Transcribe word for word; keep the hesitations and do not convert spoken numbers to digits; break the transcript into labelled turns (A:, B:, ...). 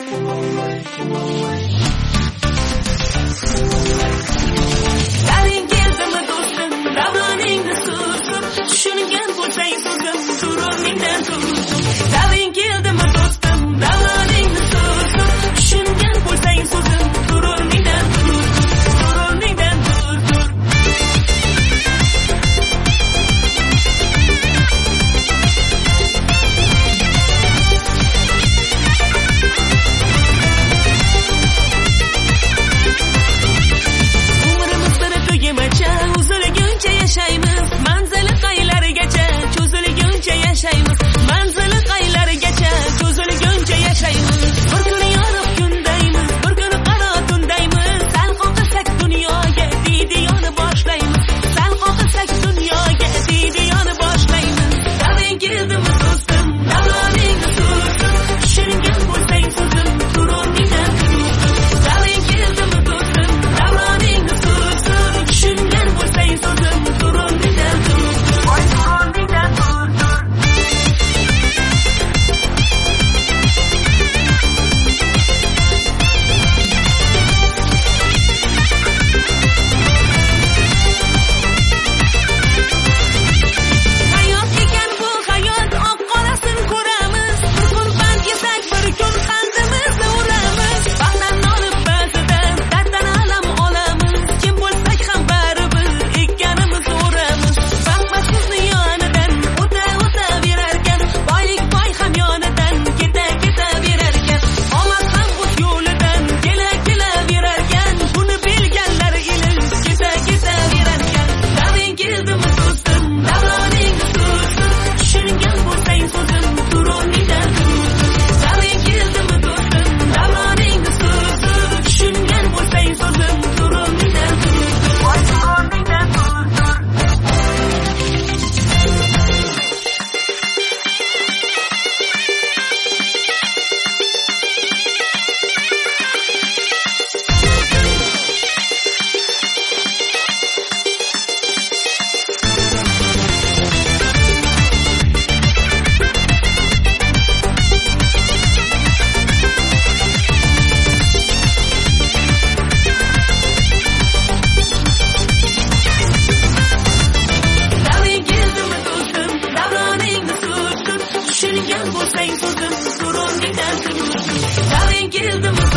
A: Daring keldimi do'stim, davroningni so'zim, tushungan bo'lsang so'zim, tur o'rningdan turdim. Daring keldimi do'stim, davroningni so'zim, tushungan bo'lsang so'zim, tur o'rningdan tur, tur o'rningdan tur, tur. Uzilguncha yashaymiz, manzili qaylargacha, cho'zilguncha yashaymiz, manzili qaylargacha, cho'zilguncha yashaymiz. Bir kun yorug' kundaymiz, bir kun qaro tundaymiz, sal qoqilsak dunyoga deydi yoni boshlaymiz, sal qoqilsak dunyoga deydi yoni boshlaymiz. Davring keldimi do'stim, davroningni so'zim, tushungan bo'lsang so'zim, tur o'rningdan tur. Davring keldimi do'stim, davroningni so'zim, tushungan bo'lsang so'zim, tur o'rningdan tur, voy tur o'rningdan tur, tur. Hayot ekan bu hayot, oq qorasin ko'ramiz, bir kun pand yesak, bir kun qandimizni uramiz. Baxtdan nolib ba'zidan, darddan alam olamiz, kim bo'lsak ham baribir ekkanimizni uramiz. Baxtmasizning yonidan o'ta o'ta berarkan, boylik boy ham yonidan keta keta berarkan, omad ham o'z yo'lidan kela kela berarkan, buni bilganlar ilm keta keta berarkan. Davring keldimi do'stim, davroningni so'zim, tushungan bo'lsang so'zim, tur o'rningdan tur. Davring keldimi do'stim, davroningni so'zim, tushungan bo'lsang so'zim, tur o'rningdan tur, voy tur o'rningdan tur, tur. Davring keldimi do'stim, davroningni so'zim, tushungan bo'lsang so'zim, tur o'rningdan tur. Davring keldimi